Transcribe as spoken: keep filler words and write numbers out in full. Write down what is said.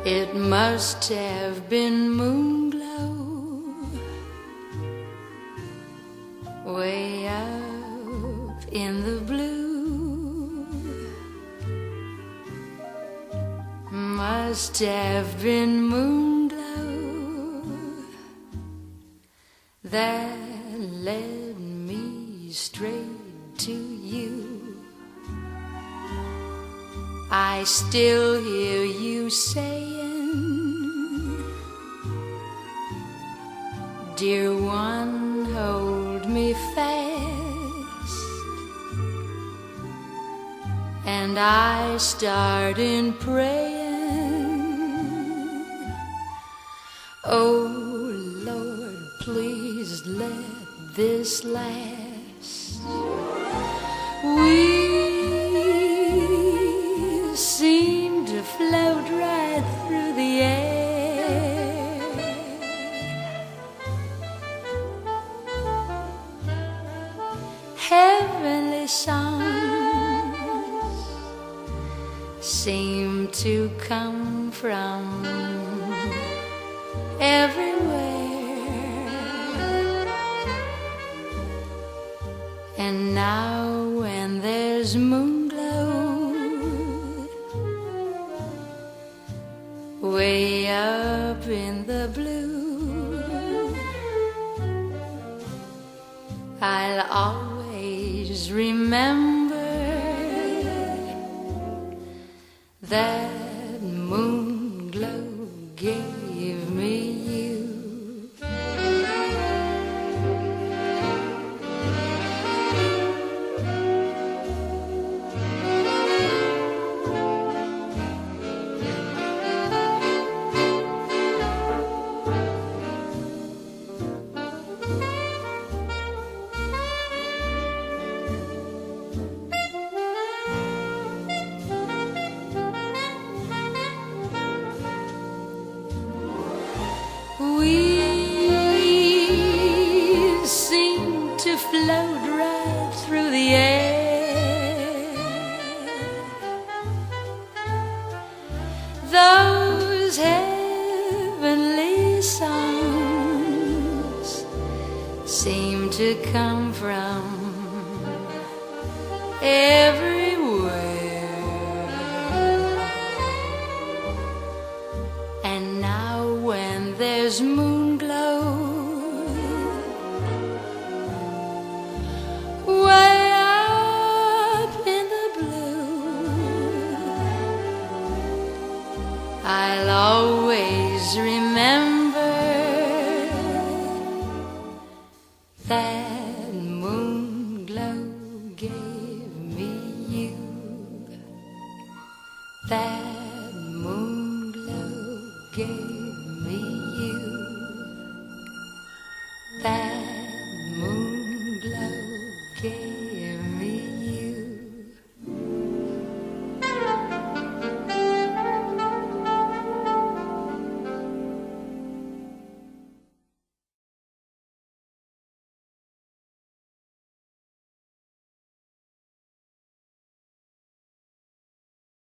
It must have been moonglow way up in the blue. Must have been moonglow that led me straight to you. I still hear you saying, dear one, hold me fast. And I start in praying, oh Lord, please let this last. We seem to float right through the air. Heavenly songs seem to come from everywhere. And now when there's moonglow way up in the blue, I'll always remember that moonglow gave me you. We seem to float right through the air. Those heavenly songs seem to come from everywhere. And now when there's moonglow way up in the blue, I'll always remember that moonglow gave me you. That moonglow gave